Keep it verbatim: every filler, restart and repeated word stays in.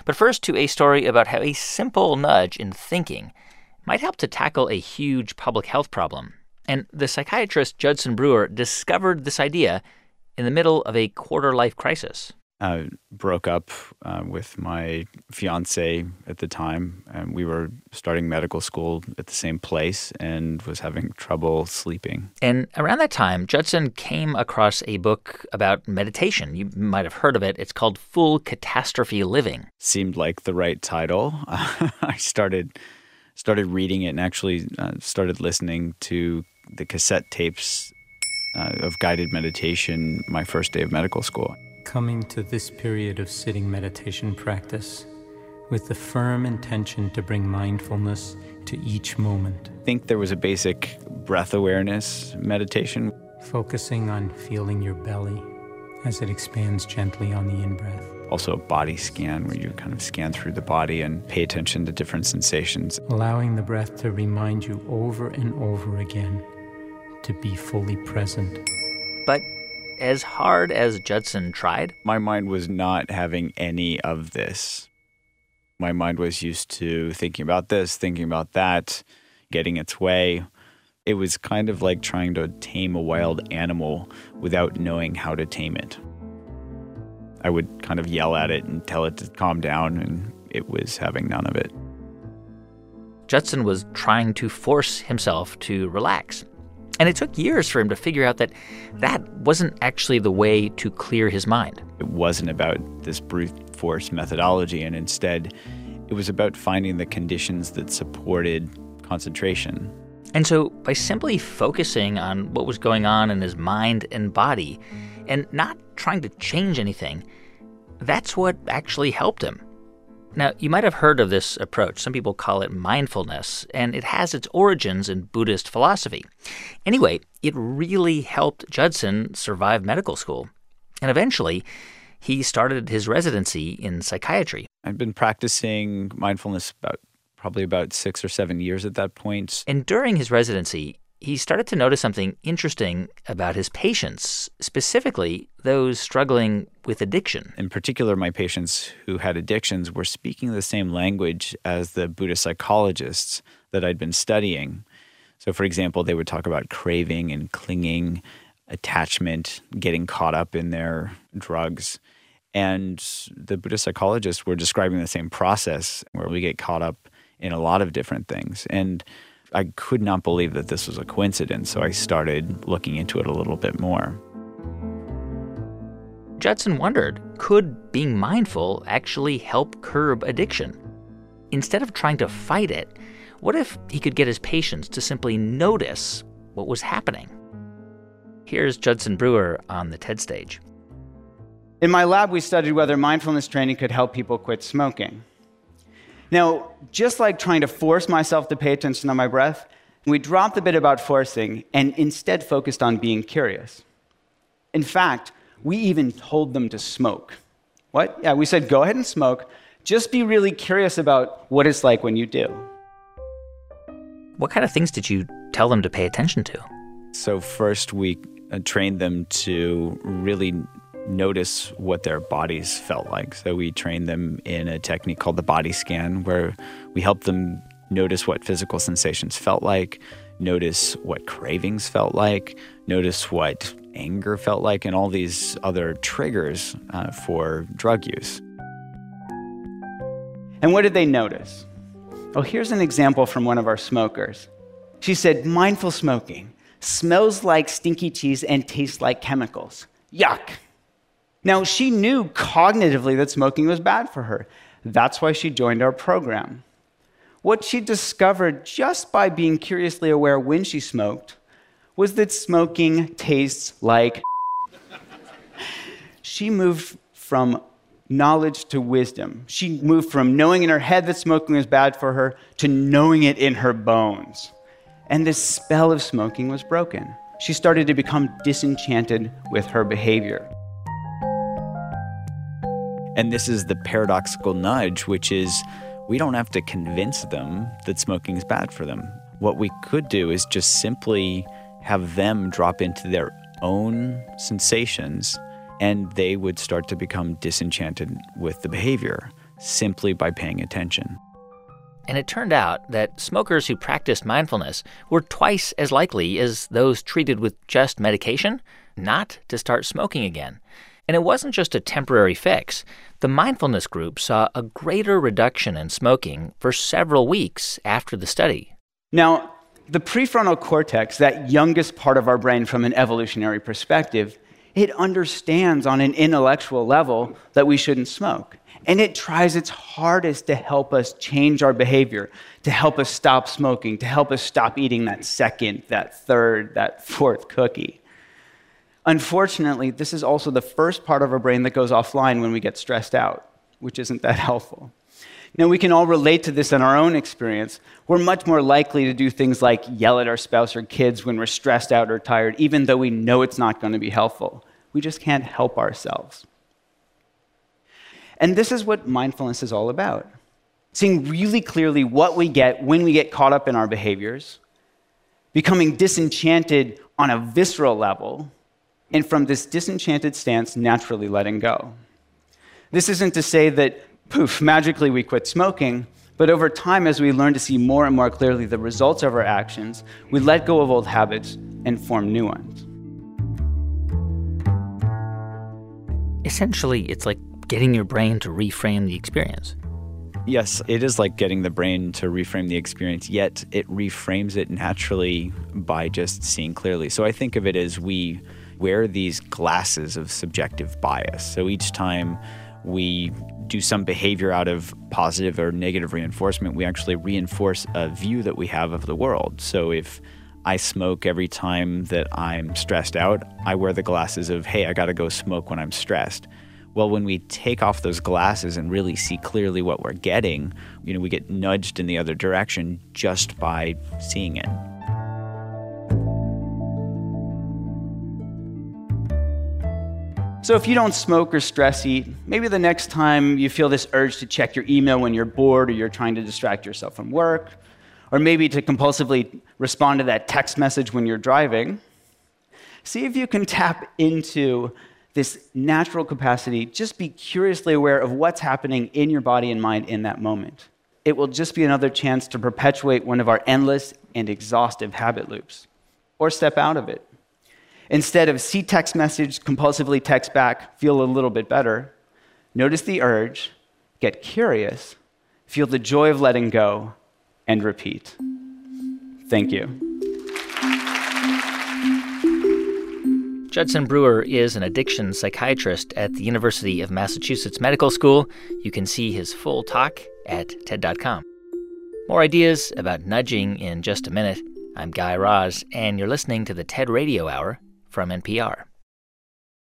But first, to a story about how a simple nudge in thinking might help to tackle a huge public health problem. And the psychiatrist Judson Brewer discovered this idea in the middle of a quarter-life crisis. I broke up uh, with my fiancée at the time, and we were starting medical school at the same place and was having trouble sleeping. And around that time, Judson came across a book about meditation. You might have heard of it. It's called Full Catastrophe Living. Seemed like the right title. I started started reading it and actually uh, started listening to the cassette tapes uh, of guided meditation my first day of medical school. Coming to this period of sitting meditation practice with the firm intention to bring mindfulness to each moment. I think there was a basic breath awareness meditation. Focusing on feeling your belly as it expands gently on the in-breath. Also a body scan where you kind of scan through the body and pay attention to different sensations. Allowing the breath to remind you over and over again to be fully present. But as hard as Judson tried, my mind was not having any of this. My mind was used to thinking about this, thinking about that, getting its way. It was kind of like trying to tame a wild animal without knowing how to tame it. I would kind of yell at it and tell it to calm down, and it was having none of it. Judson was trying to force himself to relax. And it took years for him to figure out that that wasn't actually the way to clear his mind. It wasn't about this brute force methodology, and instead it was about finding the conditions that supported concentration. And so by simply focusing on what was going on in his mind and body and not trying to change anything, that's what actually helped him. Now, you might have heard of this approach. Some people call it mindfulness, and it has its origins in Buddhist philosophy. Anyway, it really helped Judson survive medical school. And eventually, he started his residency in psychiatry. I'd been practicing mindfulness about probably about six or seven years at that point. And during his residency, he started to notice something interesting about his patients, specifically those struggling with addiction. In particular, my patients who had addictions were speaking the same language as the Buddhist psychologists that I'd been studying. So, for example, they would talk about craving and clinging, attachment, getting caught up in their drugs. And the Buddhist psychologists were describing the same process where we get caught up in a lot of different things. And I could not believe that this was a coincidence, so I started looking into it a little bit more. Judson wondered, could being mindful actually help curb addiction? Instead of trying to fight it, what if he could get his patients to simply notice what was happening? Here's Judson Brewer on the TED stage. In my lab, we studied whether mindfulness training could help people quit smoking. Now, just like trying to force myself to pay attention on my breath, we dropped the bit about forcing and instead focused on being curious. In fact, we even told them to smoke. What? Yeah, we said, go ahead and smoke. Just be really curious about what it's like when you do. What kind of things did you tell them to pay attention to? So first, we uh, trained them to really notice what their bodies felt like. So we trained them in a technique called the body scan, where we helped them notice what physical sensations felt like, notice what cravings felt like, notice what anger felt like, and all these other triggers uh, for drug use. And what did they notice? Well, here's an example from one of our smokers. She said, mindful smoking smells like stinky cheese and tastes like chemicals. Yuck. Now, she knew cognitively that smoking was bad for her. That's why she joined our program. What she discovered just by being curiously aware when she smoked was that smoking tastes like She moved from knowledge to wisdom. She moved from knowing in her head that smoking was bad for her to knowing it in her bones. And the spell of smoking was broken. She started to become disenchanted with her behavior. And this is the paradoxical nudge, which is we don't have to convince them that smoking is bad for them. What we could do is just simply have them drop into their own sensations, and they would start to become disenchanted with the behavior. simply by paying attention. And it turned out that smokers who practiced mindfulness were twice as likely as those treated with just medication not to start smoking again. And it wasn't just a temporary fix. The mindfulness group saw a greater reduction in smoking for several weeks after the study. Now, the prefrontal cortex, that youngest part of our brain from an evolutionary perspective, it understands on an intellectual level that we shouldn't smoke. And it tries its hardest to help us change our behavior, to help us stop smoking, to help us stop eating that second, that third, that fourth cookie. Unfortunately, this is also the first part of our brain that goes offline when we get stressed out, which isn't that helpful. Now, we can all relate to this in our own experience. We're much more likely to do things like yell at our spouse or kids when we're stressed out or tired, even though we know it's not going to be helpful. We just can't help ourselves. And this is what mindfulness is all about. Seeing really clearly what we get when we get caught up in our behaviors, becoming disenchanted on a visceral level, and from this disenchanted stance, naturally letting go. This isn't to say that, poof, magically we quit smoking, but over time, as we learn to see more and more clearly the results of our actions, we let go of old habits and form new ones. Essentially, it's like getting your brain to reframe the experience. Yes, it is like getting the brain to reframe the experience, yet it reframes it naturally by just seeing clearly. So I think of it as we wear these glasses of subjective bias. So each time we do some behavior out of positive or negative reinforcement, we actually reinforce a view that we have of the world. So if I smoke every time that I'm stressed out, I wear the glasses of, hey, I got to go smoke when I'm stressed. Well, when we take off those glasses and really see clearly what we're getting, you know, we get nudged in the other direction just by seeing it. So if you don't smoke or stress eat, maybe the next time you feel this urge to check your email when you're bored or you're trying to distract yourself from work, or maybe to compulsively respond to that text message when you're driving, see if you can tap into this natural capacity. Just be curiously aware of what's happening in your body and mind in that moment. It will just be another chance to perpetuate one of our endless and exhaustive habit loops, or step out of it. Instead of see text message, compulsively text back, feel a little bit better, notice the urge, get curious, feel the joy of letting go, and repeat. Thank you. Judson Brewer is an addiction psychiatrist at the University of Massachusetts Medical School. You can see his full talk at T E D dot com. More ideas about nudging in just a minute. I'm Guy Raz, and you're listening to the TED Radio Hour from N P R.